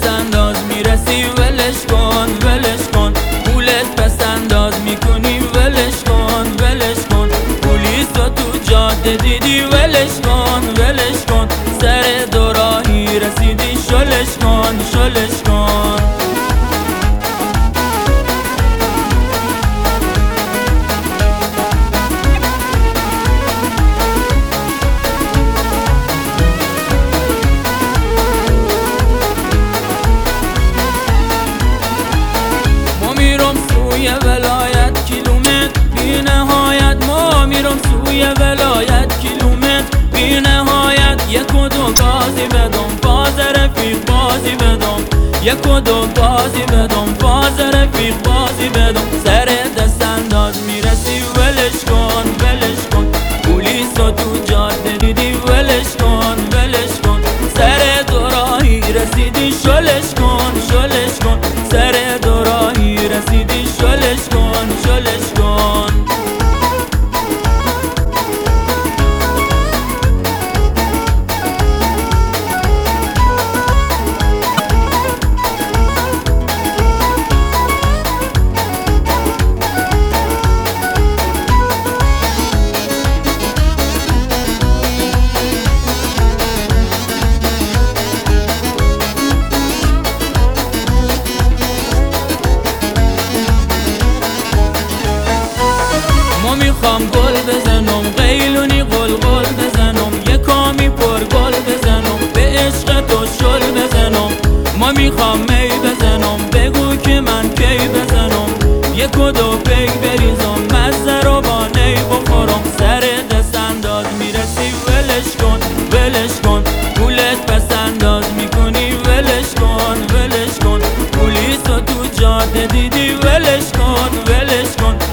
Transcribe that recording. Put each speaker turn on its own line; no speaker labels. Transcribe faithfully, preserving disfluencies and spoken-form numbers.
دست انداز میرسی ولش کن ولش کن، پولت پس انداز میکنی ولش کن ولش کن، پولیس رو تو جاده دیدی ولش کن ولش کن، سر دوراهی رسیدی شلش کن شلش کن. سوی ولایت کیلومتر بی نهایت، ما میرم سوی ولایت کیلومتر بی نهایت، یک و دو بازی بدم فاز رفیق بازی بدم، یک و دو بازی بدم فاز رفیق بازی بدم، سر دست انداز میرسی ولش کن ولش کن، پولیس رو تو جاده دیدی ولش کن ولش کن، سر دوراهی رسیدی شلش کن شلش کن، سر دوراهی رسیدی شلش کن شلش کن. میخوام گل بزنم قیلونی قل قل بزنم، یه کامی پر گل بزنم به عشق تو شل بزنم، ما میخوام می بزنم بگو که من کی بزنم، یک و دو پی بریزم مزه رو با نی بخورم، سر دست انداز میرسی ولش کن ولش کن، پولت پس انداز میکنی ولش کن ولش کن، پولیس رو تو جاده دیدی ولش کن ولش کن،